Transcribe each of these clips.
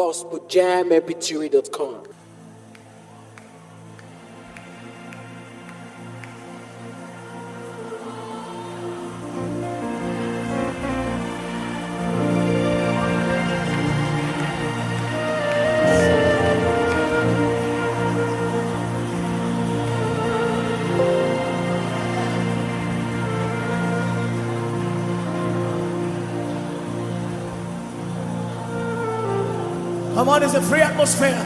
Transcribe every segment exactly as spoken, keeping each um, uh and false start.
gospel jam m p three dot com. Come on, it's a free atmosphere.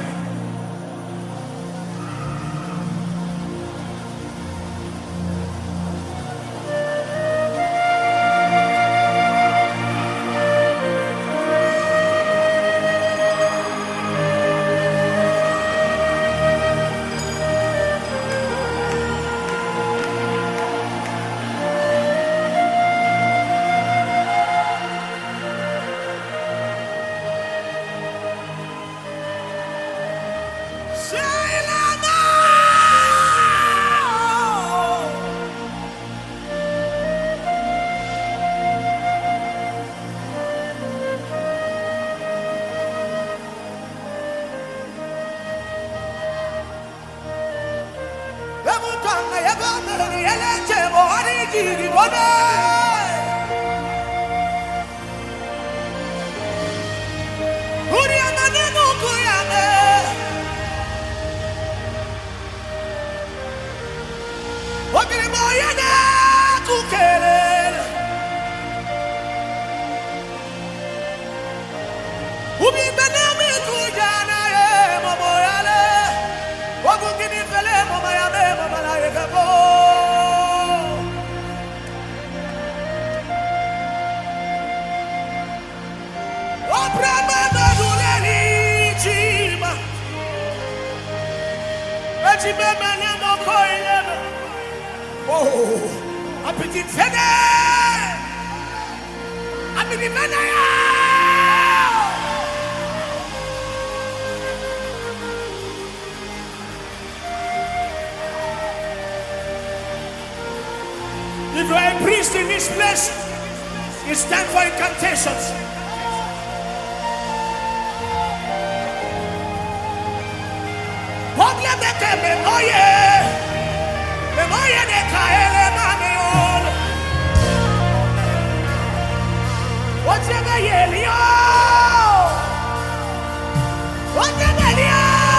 Oh, appetit fene. Appetit fene. If you are a priest in this place, it's time for incantations. Problem de que me oye, me oye de caer maneol. What's your name? What's your name?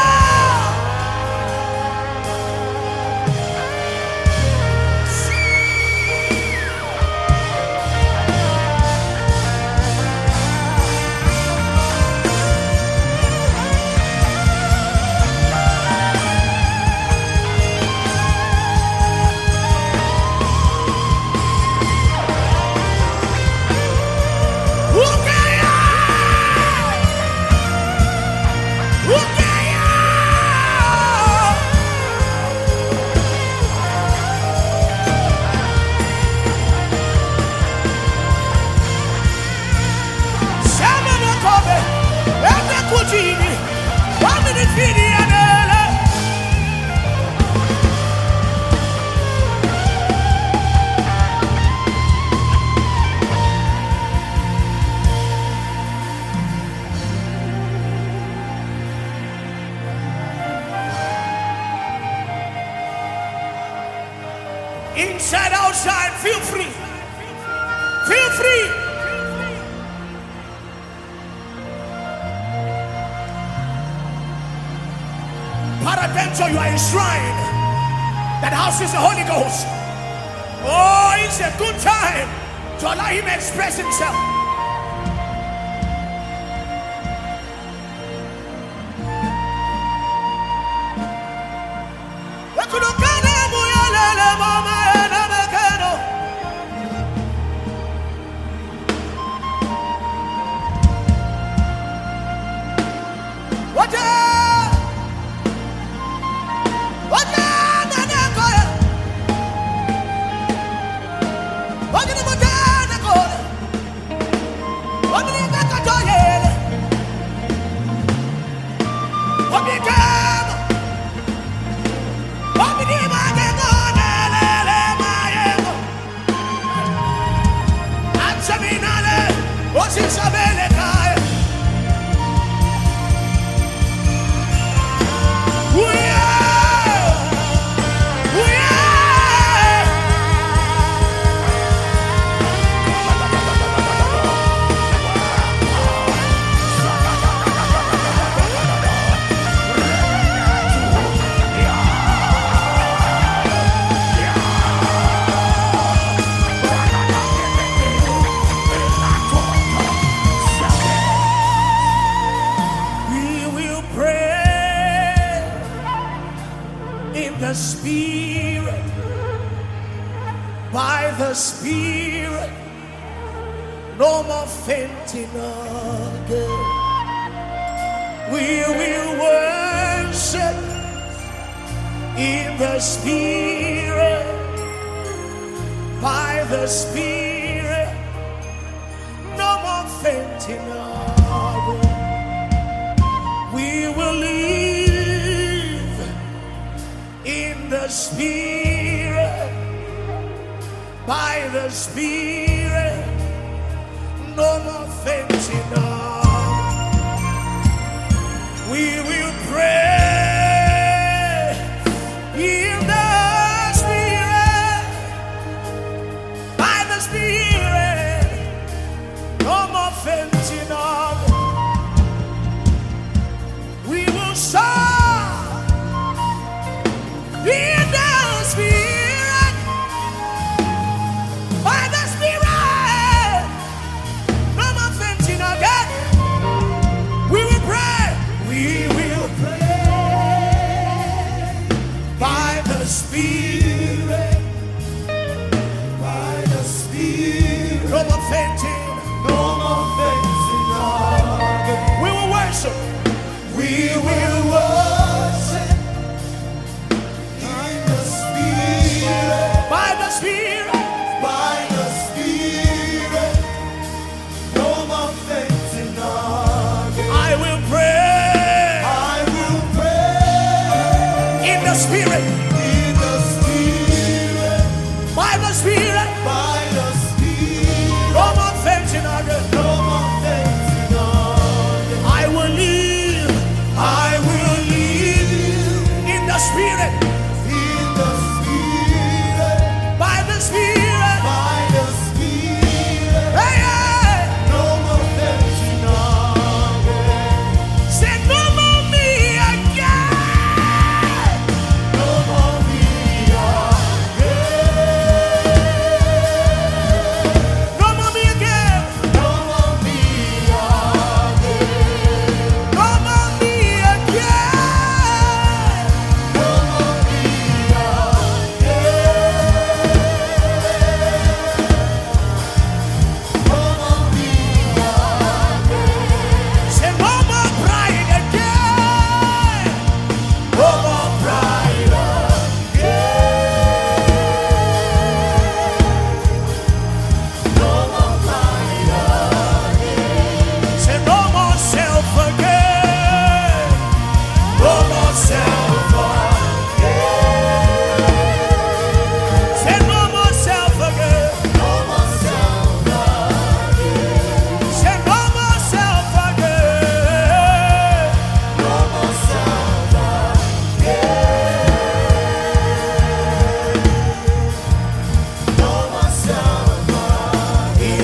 Inside, outside, feel free. Feel free. Paradenso, you are enshrined. That house is the Holy Ghost. Oh, it's a good time to allow him to express himself. Spirit, by the Spirit, no more fainting again. We will worship in the Spirit, by the Spirit, no more fainting again. We will live in the Spirit, by the Spirit, no more fainting again. We will pray in the Spirit, by the Spirit, no more fainting again. We will shout in the Spirit, by the Spirit, no more fainting again. We will pray, we will pray by the Spirit, by the Spirit, no more fainting, no more fainting again. We will worship. We will worship in the Spirit, by the Spirit, by the Spirit, no more fainting again. I will pray, I will pray in the Spirit, in the Spirit, by the Spirit, by the Spirit, no more fainting again, no more fainting again. I will live, I will live in the Spirit, in the Spirit, by the Spirit, by the Spirit. Hey, hey. No more fainting again. Say no more me again. No more me again. No more me again. No more me again. No more me again. No more me again. No more me again. Say no more pride again. No more pride again. No more pride again. Say no more self again. No more self again. Say no more self again. No more self again. Say no more self again. No more self again. No more self again.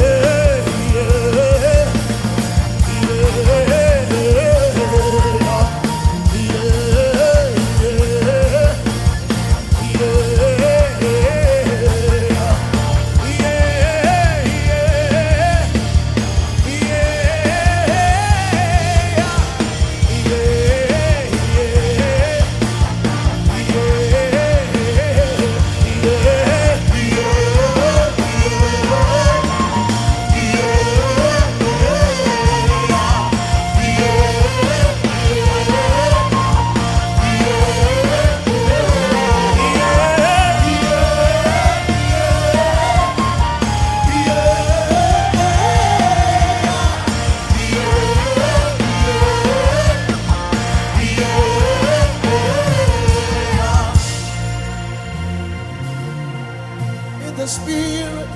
In the Spirit,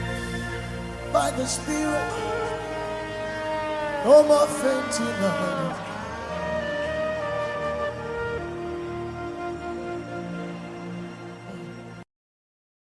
by the Spirit, no more fainting again.